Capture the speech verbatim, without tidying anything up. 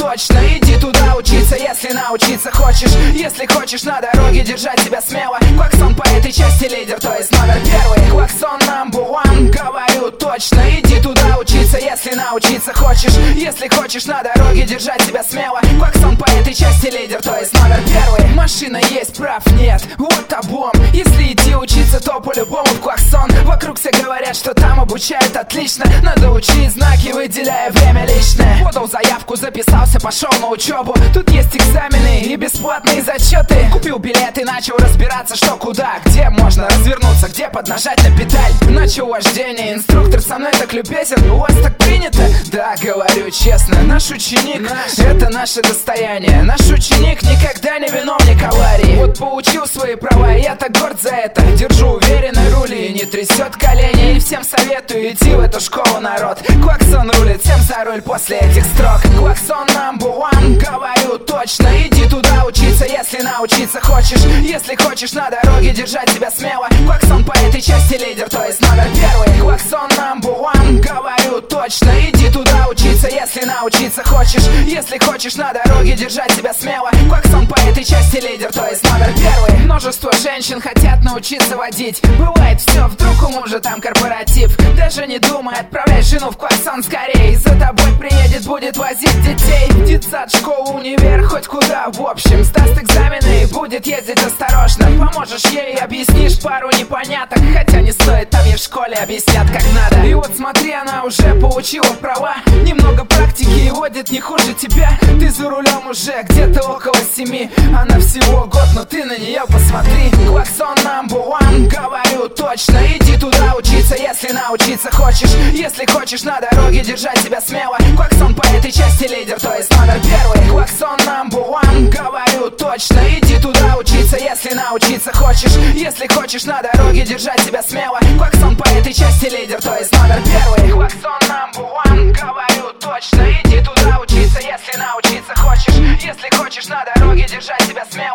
точно. Иди туда учиться, если научиться хочешь. Если хочешь на дороге держать себя смело. Клаксон по этой части лидер, то есть номер первый. Клаксон number one, говорю точно. Иди туда учиться, если научиться хочешь. Если хочешь на дороге держать себя смело. Клаксон по этой части лидер, то есть номер первый. Машина есть, прав нет, вот облом. Если идти учиться, то по-любому в клаксон. Вокруг все говорят, что там обучают отлично. Надо учить знаки, выделяя время личное. Подал заявку, записался, пошел на учебу. Тут есть экзамены и бесплатные зачеты. Купил билет и начал разбираться, что куда. Где можно развернуться, где поднажать на педаль. Начал вождение, инструктор со мной так любезен. У вас так принято? Да, говорю честно. Наш ученик, наш. Это наше достояние. Наш ученик никогда не виновник аварии. Вот получил свои права, и я так горд за это. Держу уверенный руль и не трясет колени. И всем советую идти в эту школу, народ. Клаксон рулит, всем за руль после этих строк. Клаксон number one, говорю точно. Иди туда учиться, если научиться хочешь. Если хочешь на дороге держать себя смело. Клаксон по этой части лидер, то есть номер первый. Клаксон number one, говорю точно. Иди туда учиться, если научиться хочешь. Если хочешь на дороге держать себя смело. Клаксон по этой части лидер, то есть номер первый. Множество женщин хотят научиться водить. Бывает все, вдруг у мужа там корпоратив. Даже не думай, отправляй жену в клаксон скорей. За тобой приедет, будет возить детей. Детсад, школу, универ, хоть куда. В общем, сдаст экзамены и будет ездить осторожно. Поможешь ей, объяснишь пару непоняток. Хотя не стоит, там ей в школе объяснят как надо. И вот смотри, она уже получила права. Немного практики и водит не хуже тебя. Ты за рулем уже где-то около семи. Она всего год, но ты на нее посмотри. Клаксон number one, говорю точно. Иди туда учиться, если научиться хочешь. Если хочешь на дороге держать себя смело. Клаксон по этой части лидер, то есть номер первый. Клаксон number one, говорю точно. Иди туда учиться, если научиться хочешь. Если хочешь на дороге держать себя смело. Клаксон по этой части лидер, то есть номер первый. Клаксон number one, говорю точно. Иди туда учиться, если научиться хочешь. Если хочешь на дороге держать себя смело.